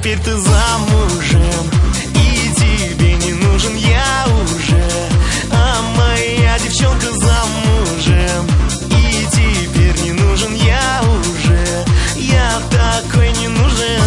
теперь ты замужем, и тебе не нужен я уже. А моя девчонка замужем, и теперь не нужен я уже. Я такой не нужен.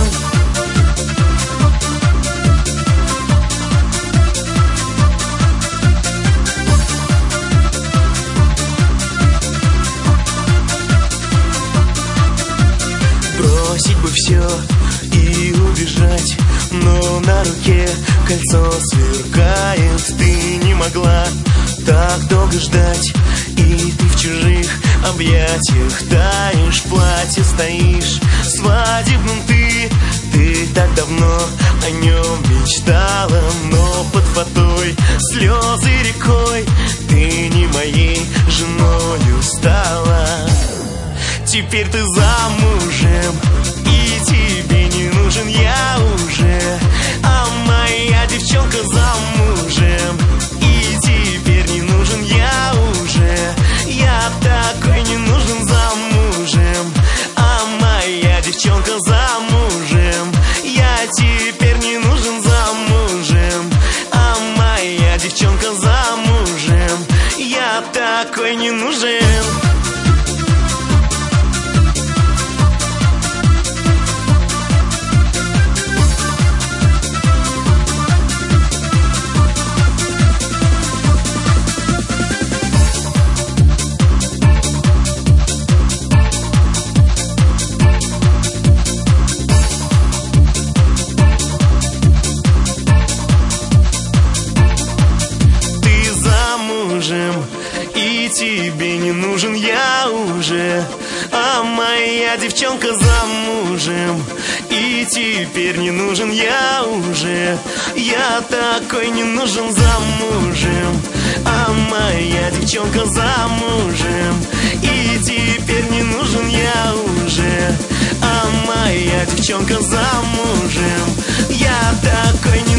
Бросить бы все и убежать, но на руке кольцо сверкает. Ты не могла так долго ждать, и ты в чужих объятиях таешь. В платье стоишь свадебным ты так давно о нем мечтала. Но под фатой слезы рекой, ты не моей женою стала. Теперь ты замужем, и тебе не нужен я уже. А моя девчонка замужем, и теперь не нужен я уже. Я такой не нужен замужем. А моя девчонка замужем, я теперь не нужен замужем. А моя девчонка замужем, я такой не нужен. И тебе не нужен я уже. А моя девчонка замужем, и теперь не нужен я уже. Я такой не нужен замужем. А моя девчонка замужем, и теперь не нужен я уже. А моя девчонка замужем, я такой не